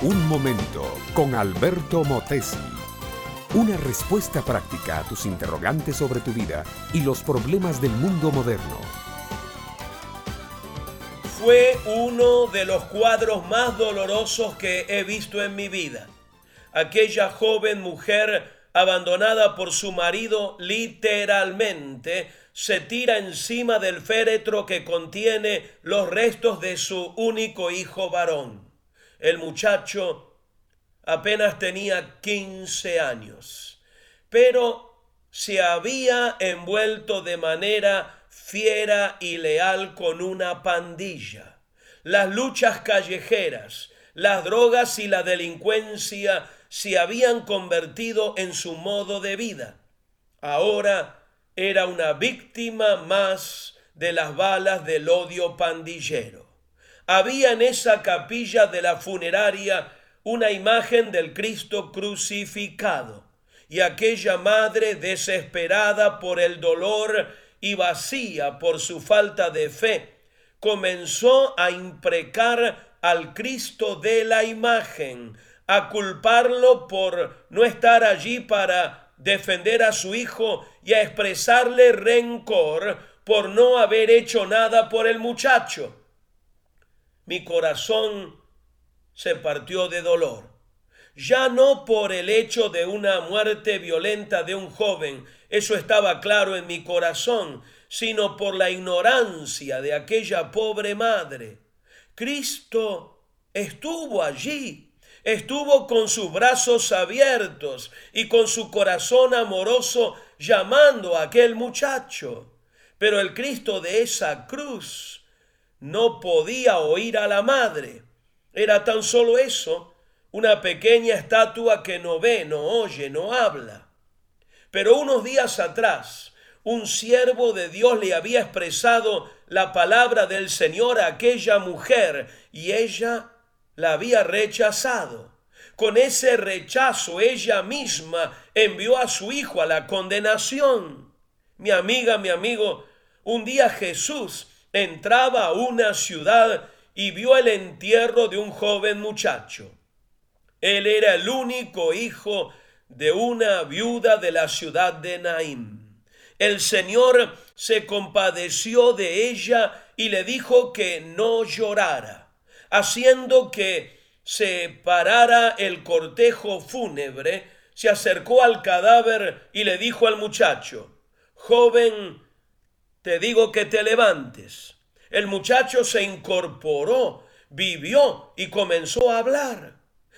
Un momento con Alberto Motesi. Una respuesta práctica a tus interrogantes sobre tu vida y los problemas del mundo moderno. Fue uno de los cuadros más dolorosos que he visto en mi vida. Aquella joven mujer abandonada por su marido literalmente se tira encima del féretro que contiene los restos de su único hijo varón. El muchacho apenas tenía 15 años, pero se había envuelto de manera fiera y leal con una pandilla. Las luchas callejeras, las drogas y la delincuencia se habían convertido en su modo de vida. Ahora era una víctima más de las balas del odio pandillero. Había en esa capilla de la funeraria una imagen del Cristo crucificado, y aquella madre, desesperada por el dolor y vacía por su falta de fe, comenzó a imprecar al Cristo de la imagen, a culparlo por no estar allí para defender a su hijo y a expresarle rencor por no haber hecho nada por el muchacho. Mi corazón se partió de dolor, ya no por el hecho de una muerte violenta de un joven, eso estaba claro en mi corazón, sino por la ignorancia de aquella pobre madre. Cristo estuvo allí. Estuvo con sus brazos abiertos y con su corazón amoroso llamando a aquel muchacho. Pero el Cristo de esa cruz no podía oír a la madre. Era tan solo eso, una pequeña estatua que no ve, no oye, no habla. Pero unos días atrás, un siervo de Dios le había expresado la palabra del Señor a aquella mujer y ella la había rechazado. Con ese rechazo ella misma envió a su hijo a la condenación. Mi amiga, mi amigo, un día Jesús entraba a una ciudad y vio el entierro de un joven muchacho. Él era el único hijo de una viuda de la ciudad de Naín. El Señor se compadeció de ella y le dijo que no llorara, haciendo que se parara el cortejo fúnebre. Se acercó al cadáver y le dijo al muchacho: joven, te digo que te levantes. El muchacho se incorporó, vivió y comenzó a hablar.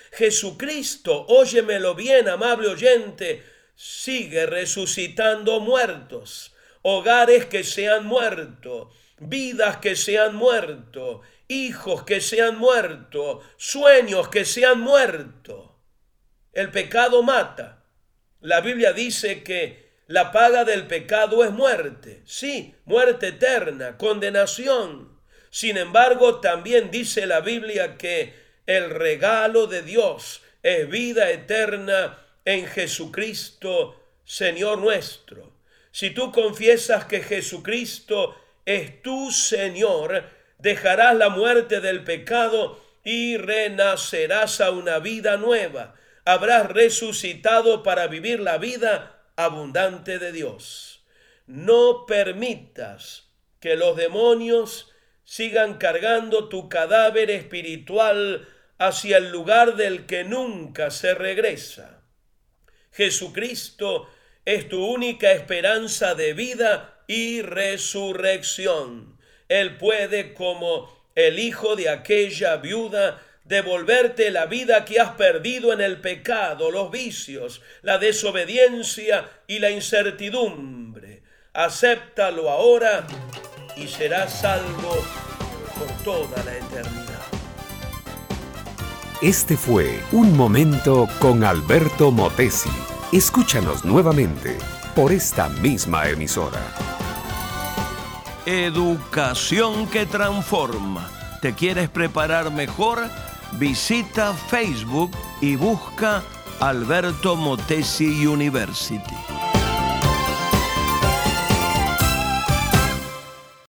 Jesucristo, óyemelo bien, amable oyente, sigue resucitando muertos, hogares que se han muerto, vidas que se han muerto, hijos que se han muerto, sueños que se han muerto. El pecado mata. La Biblia dice que la paga del pecado es muerte. Sí, muerte eterna, condenación. Sin embargo, también dice la Biblia que el regalo de Dios es vida eterna en Jesucristo, Señor nuestro. Si tú confiesas que Jesucristo es tu Señor, dejarás la muerte del pecado y renacerás a una vida nueva. Habrás resucitado para vivir la vida abundante de Dios. No permitas que los demonios sigan cargando tu cadáver espiritual hacia el lugar del que nunca se regresa. Jesucristo es tu única esperanza de vida y resurrección. Él puede, como el hijo de aquella viuda, devolverte la vida que has perdido en el pecado, los vicios, la desobediencia y la incertidumbre. Acéptalo ahora y serás salvo por toda la eternidad. Este fue Un Momento con Alberto Motesi. Escúchanos nuevamente por esta misma emisora. Educación que transforma. ¿Te quieres preparar mejor? Visita Facebook y busca Alberto Motesi University.